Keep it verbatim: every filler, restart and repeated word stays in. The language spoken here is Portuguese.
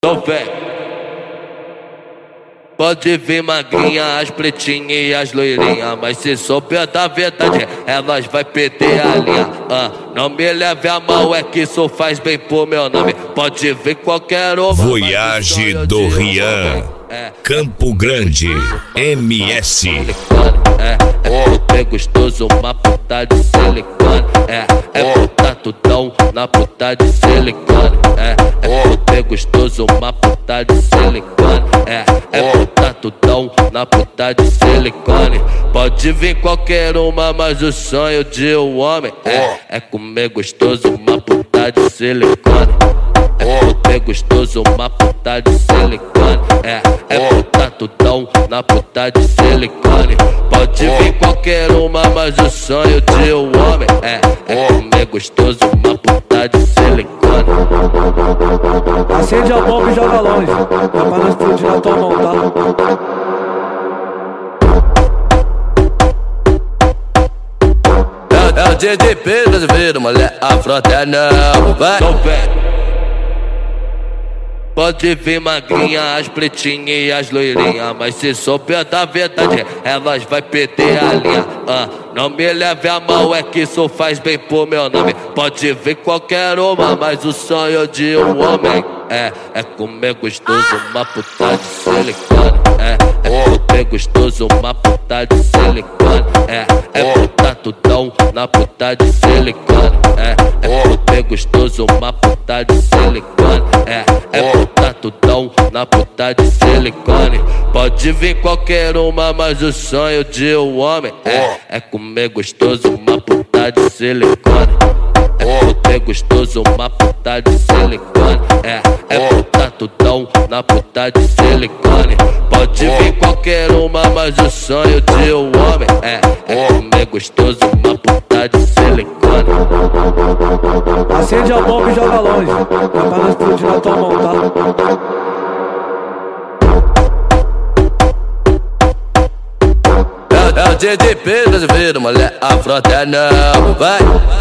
Então vem. Pode vir magrinha, as pretinhas e as loirinhas, mas se souber da verdade, elas vai perder a linha. Ah, não me leve a mal, é que isso faz bem pro meu nome. Pode vir qualquer uma. Voyage do Rian, é, Campo Grande, M S. É, é puta gostoso, uma puta de silicone. É, é puta tudão na puta de silicone. É, é puta gostoso, uma puta de silicone. É, é puta tudão na puta de silicone. Pode vir qualquer uma, mas o sonho de um homem é, é comer gostoso, uma puta de silicone. É puta gostoso, uma puta de silicone. É, é puta tudão na puta de silicone. Pode vir qualquer uma, mas o sonho de um homem é, é comer gostoso, uma puta de silicone. Acende a bomba e joga longe, é pra não explodir na tua mão, tá? É o D D P brasileiro, mulher, a frota é não, vai. Então vem. Pode vir magrinha, as pretinhas e as loirinhas, mas se souber da verdade, elas vai perder a linha. Ah, não me leve a mal, é que isso faz bem pro meu nome. Pode vir qualquer uma, mas o sonho de um homem é, é comer gostoso, uma puta de silicone. É, é puta gostoso, uma puta de silicone. É, é puta tudão na puta de silicone. É, é puta gostoso, uma puta de silicone. É, é puta tudão na puta de silicone. Pode vir qualquer uma, mas o sonho de um homem é, é comer gostoso, uma puta de silicone. É puta gostoso, uma puta de silicone. É, é puta tudão na puta de silicone. Pode vir qualquer uma, mas o sonho de um homem é, é comer gostoso, uma puta de silicone. Acende a bomba e joga longe, é pra não explodir na tua mão, tá? É o D D P brasileiro, mulher, a frota é não, vai.